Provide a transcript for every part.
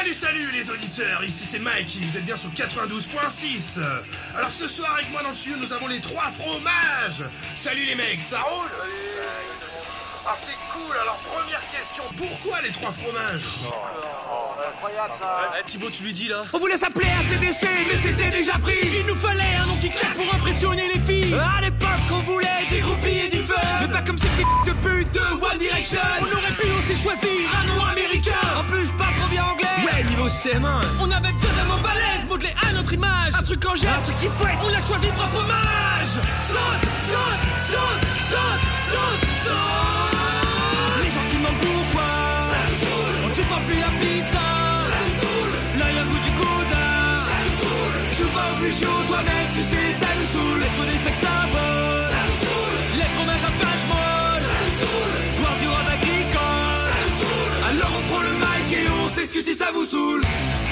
Salut les auditeurs, ici c'est Mike, vous êtes bien sur 92.6. Alors ce soir avec moi dans le studio nous avons les 3 fromages. Salut les mecs, ça roule? Ah c'est cool, alors première question, pourquoi les 3 fromages? Incroyable ça. Thibaut, tu lui dis là. On voulait s'appeler ACDC mais c'était déjà pris. Il nous fallait un nom qui claque pour impressionner les filles. À l'époque on voulait des groupies et du fun, mais pas comme ces petits de pute de One Direction. On aurait pu aussi choisir un nom américain. En plus je parle trop bien anglais. Ouais, niveau CM1. On avait besoin d'un nom balèze, modelé à notre image. Un truc en jet, un truc qui fouette. On l'a choisi 3 fromages. Saute, saute, saute, saute, saute, saute. Les gens qui demandent pourquoi ça nous saoule. On ne supporte plus la pizza. Ça nous saoule. Là y'a le goût du gouda. Ça nous saoule. Je joue pas au plus chaud, toi-même tu sais ça nous saoule. Être des sex symboles. Ça nous saoule. Les fromages à pâte molle. Ça nous saoule. Boire du rhum agricole. Ça nous saoule. Alors on prend le mic et on s'excuse si ça vous saoule.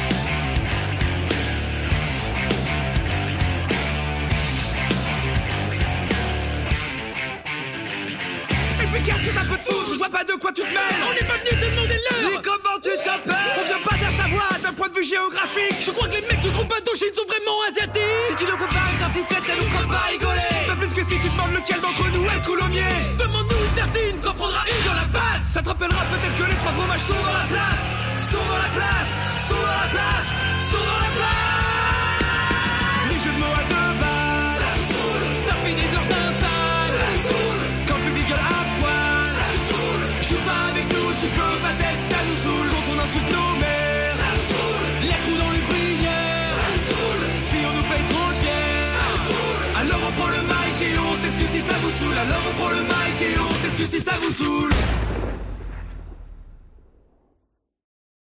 Qu'est-ce que ça peut te foutre? Je vois pas de quoi tu te mêles. On n'est pas venu te demander l'heure. Et comment tu t'appelles? On vient pas dire sa voix d'un point de vue géographique. Je crois que les mecs du groupe Indochine sont vraiment asiatiques. Si tu ne peux pas identifier, ça nous fera pas rigoler. Pas plus que si tu demandes lequel d'entre nous est le coulommier. Demande-nous une tartine, t'en prendras une dans la face. Ça te rappellera peut-être que les 3 fromages sont dans la place. Sont dans la place, sont dans la place, sont dans la place. Les jeux de mots à 2 balles. Ça nous saoule. Je tape des heures d'install. Ça nous saoule. Quand le public gueule à poil. Ça nous saoule. Joue pas avec nous, tu peux pas tester, ça nous saoule. Quand on insulte nos mères. Ça nous saoule. Les trous dans les gruyères. Ça nous saoule. Si on nous paye trop de bière. Ça nous saoule. Alors on prend le mic et on s'excuse si ça vous saoule. Alors on prend le mic et on s'excuse si ça vous saoule.